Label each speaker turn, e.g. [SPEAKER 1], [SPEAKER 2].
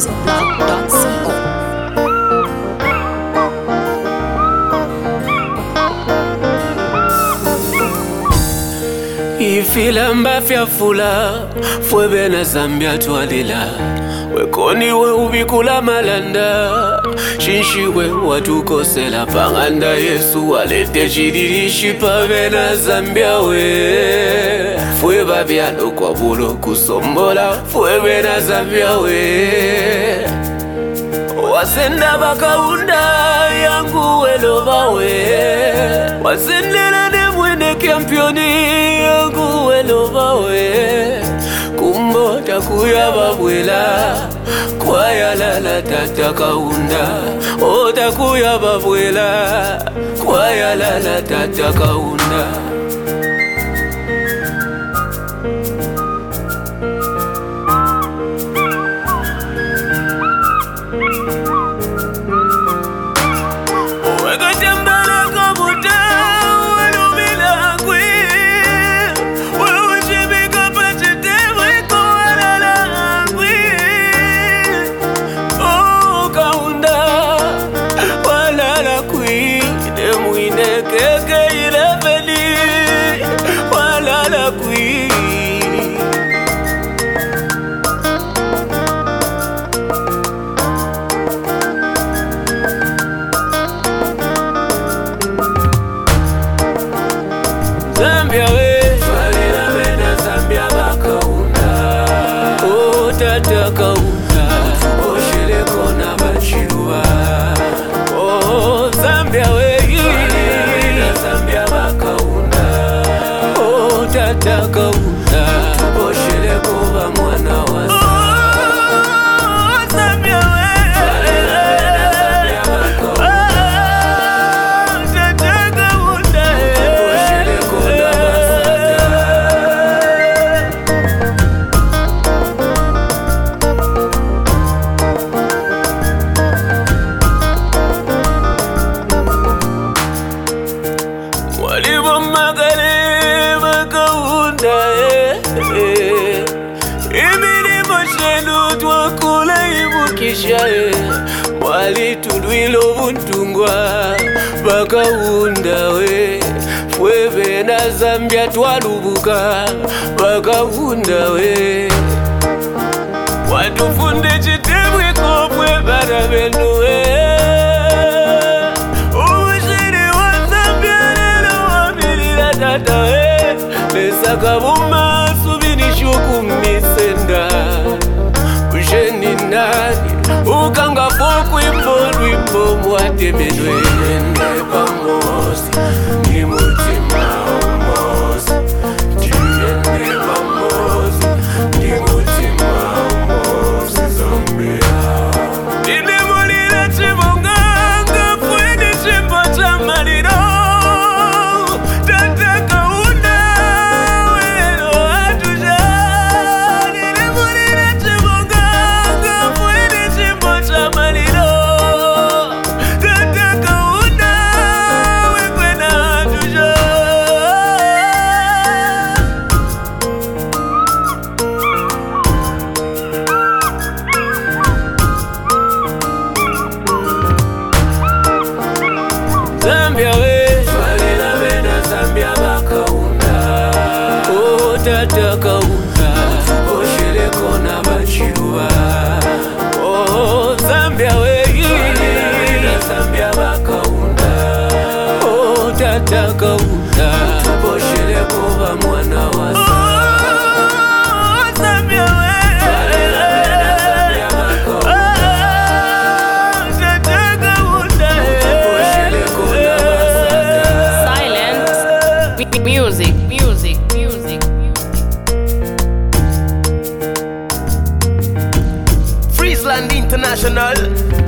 [SPEAKER 1] musicblog.co.
[SPEAKER 2] Ifilamba fyafula fwebe na Zambia twalila wekoni we ubikula malanda shinshiwe watukosela panganda Yesu walete chidirishi pave na Zambia we fweba byalo kwa bulo kusombola fwebe na Zambia we wasenda bakaunda yangu welova we wasendela nemwene kampioni yangu welova we kumbo takuya babwela kwaya lala tata kaunda o takuya babwela kwaya lala tata kaunda Zambia we Swalila wena Zambia bakaunda o tata kaunda oshele kona bachiruwa o Zambia we Swalila wena Zambia bakaunda o tata kaunda oshele koba mwana wa Mwali tudwilo buntungwa bakaunda we fwebe na Zambia twalubuka bakaunda we watufunde chitemwe kopwe bana benu we ubushiri wa Zambia lelo wabilila tata we lesaka buma subinishuku misenda usheni nani ukanga foku imbo lwimbo mwatemenwe Nende pamosi ni mutima umosi Nende pamosi ni mutima umosi Zambia Ninde mulira chibonganga fweni chimbo cha maliro Tata kaunda welo atuja Ninde mulira chibonganga fweni chimbo cha maliro Tata kaunda wekwena atuja Zambia we Swalila wena Zambia bakaunda o tata kaunda oshele kona bachiruwa o Zambia we Swalila wena Zambia bakaunda o tata kaunda oshele koba mwana wa Zambia we Swalila wena Zambia bakaunda tata kaunda oshele kona
[SPEAKER 1] Silent music.
[SPEAKER 2] Friesland International